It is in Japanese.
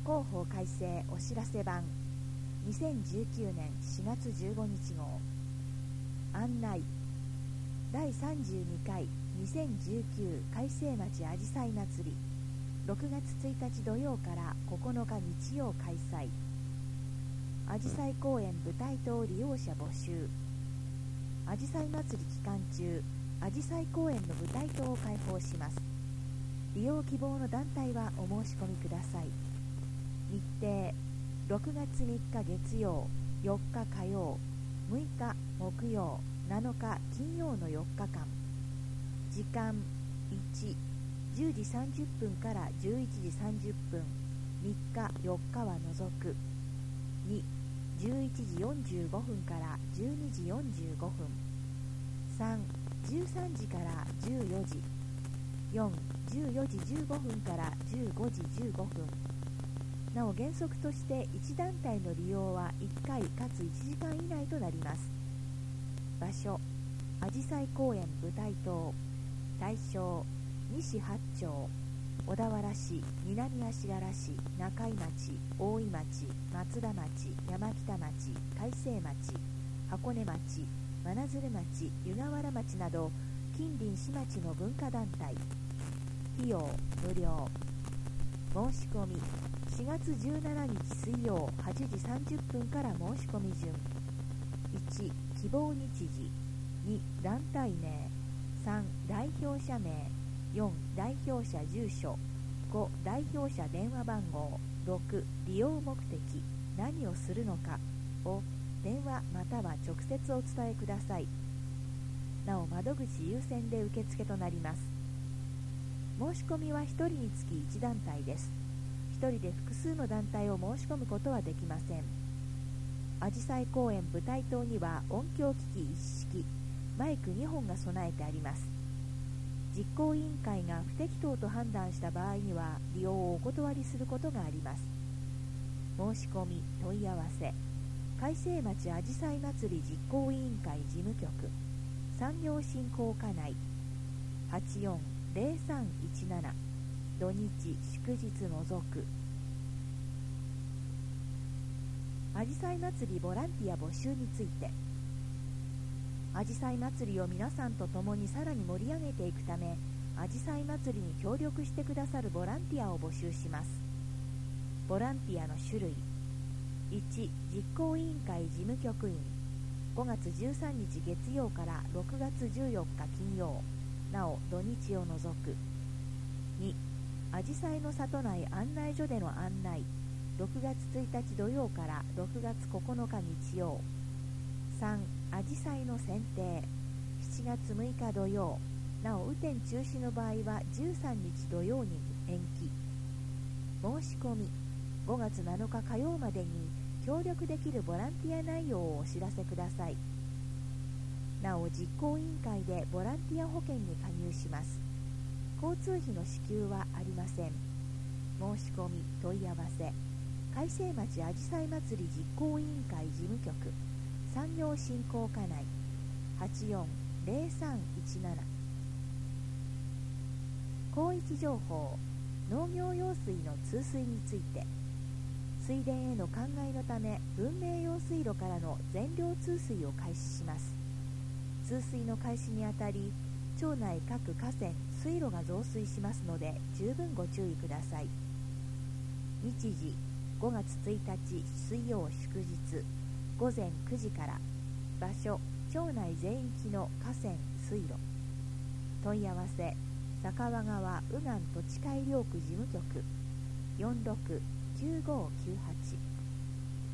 広報改正お知らせ版2019年4月15日号案内第32回2019改正町あじさい祭り6月1日土曜から9日日曜開催。あじさい公園舞台棟利用者募集。あじさい祭り期間中、あじさい公園の舞台棟を開放します。利用希望の団体はお申し込みください。日程6月3日月曜、4日火曜、6日木曜、7日金曜の4日間。時間1、10時30分から11時30分、3日4日は除く。2、11時45分から12時45分。3、13時から14時。4、14時15分から15時15分。なお原則として1団体の利用は1回かつ1時間以内となります。場所、あじさい公園舞台棟。対象、西八丁、小田原市、南足柄市、中井町、大井町、松田町、山北町、海西町、箱根町、真鶴町、湯河原町など近隣市町の文化団体。費用無料。申し込み4月17日水曜8時30分から申し込み順。1、希望日時。2、団体名。3、代表者名。4、代表者住所。5、代表者電話番号。6、利用目的、何をするのかを電話または直接お伝えください。なお窓口優先で受付となります。申し込みは1人につき1団体です。1人で複数の団体を申し込むことはできません。あじさい公園舞台棟には音響機器一式、マイク2本が備えてあります。実行委員会が不適当と判断した場合には利用をお断りすることがあります。申し込み問い合わせ、海西町あじさい祭り実行委員会事務局、産業振興課内 840317、土日祝日除く。あじさい祭りボランティア募集について。あじさい祭りを皆さんと共にさらに盛り上げていくため、あじさい祭りに協力してくださるボランティアを募集します。ボランティアの種類。1、実行委員会事務局員。5月13日月曜から6月14日金曜、なお土日を除く。2、あじさいの里内案内所での案内。6月1日土曜から6月9日日曜。3、あじさいの剪定。7月6日土曜、なお雨天中止の場合は13日土曜に延期。申し込み5月7日火曜までに協力できるボランティア内容をお知らせください。なお実行委員会でボランティア保険に加入します。交通費の支給はありません。申し込み問い合わせ、海西町あじさい祭り実行委員会事務局、産業振興課内 840317。 広域情報、農業用水の通水について。水田への灌漑のため文明用水路からの全量通水を開始します。通水の開始にあたり、町内各河川、水路が増水しますので十分ご注意ください。日時5月1日水曜祝日午前9時から。場所、町内全域の河川、水路。問い合わせ、酒和川右岸土地改良区事務局 469598。